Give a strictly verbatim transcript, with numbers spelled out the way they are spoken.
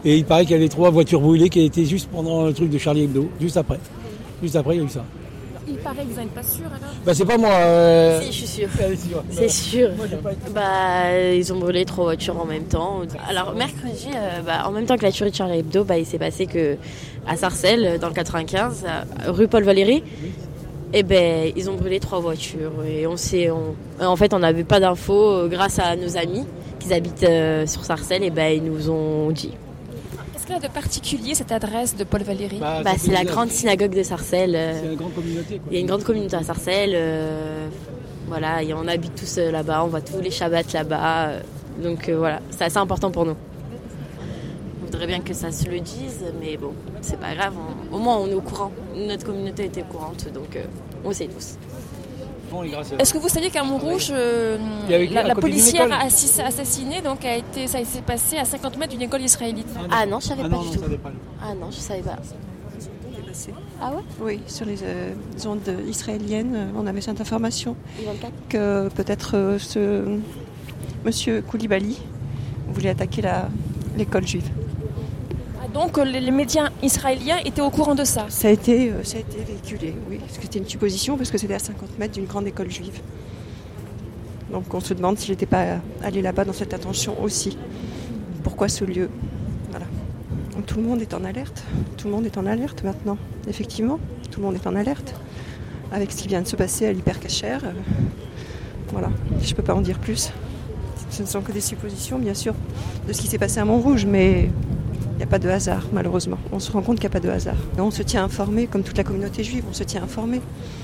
Et il paraît qu'il y avait trois voitures brûlées qui étaient juste pendant le truc de Charlie Hebdo, juste après. Juste après, il y a eu ça. Il paraît que vous n'êtes pas sûr alors. Bah c'est pas moi. Euh... Si, je suis sûre. Allez, si, ouais. C'est sûr. Moi, j'ai pas été... Bah, ils ont brûlé trois voitures en même temps. Alors, mercredi, euh, bah, en même temps que la tuerie de Charlie Hebdo, bah, il s'est passé que à Sarcelles, dans le quatre-vingt-quinze, à- rue Paul Valéry, et ben, ils ont brûlé trois voitures. Et on sait, on... en fait, on n'avait pas d'infos euh, grâce à nos amis qui habitent euh, sur Sarcelles, et ben, ils nous ont dit. Qu'est-ce qu'il y a de particulier cette adresse de Paul Valéry? Bah, Bah, ça c'est fait la bizarre. grande synagogue de Sarcelles. euh, C'est une grande communauté, quoi. Il y a une grande communauté à Sarcelles. euh, voilà, et on habite tous euh, là-bas, on va tous les Shabbats là-bas. euh, donc euh, voilà, c'est assez important pour nous. On voudrait bien que ça se le dise, mais bon, c'est pas grave. on- au moins, on est au courant. Notre communauté était au courant, donc euh, on sait tous. Bon, et grâce à- Est-ce que vous saviez qu'à Montrouge, euh, Il y avait la, à la côté d'une policière école. a assis- assassinée, donc a été, ça s'est passé à cinquante mètres d'une école israélite. Ah non, je savais Ah pas non, du non, tout. ça savait pas. Ah non, je savais pas. Ah ouais Oui, sur les euh, ondes israéliennes, euh, on avait cette information I vingt-quatre que peut-être euh, ce monsieur Koulibaly voulait attaquer la, l'école juive. Ah, donc les, les médias israéliens étaient au courant de ça. Ça a été, euh, ça a été véhiculé, oui, parce que c'était une supposition, parce que c'était à cinquante mètres d'une grande école juive. Donc on se demande s'il n'était pas allé là-bas dans cette intention aussi. Pourquoi ce lieu? Voilà. Donc, tout le monde est en alerte. Tout le monde est en alerte maintenant. Effectivement, tout le monde est en alerte. Avec ce qui vient de se passer à l'hypercacher. euh, voilà. Je ne peux pas en dire plus. Ce ne sont que des suppositions, bien sûr, de ce qui s'est passé à Montrouge, mais il n'y a pas de hasard, malheureusement. On se rend compte qu'il n'y a pas de hasard. Et on se tient informé, comme toute la communauté juive, on se tient informé.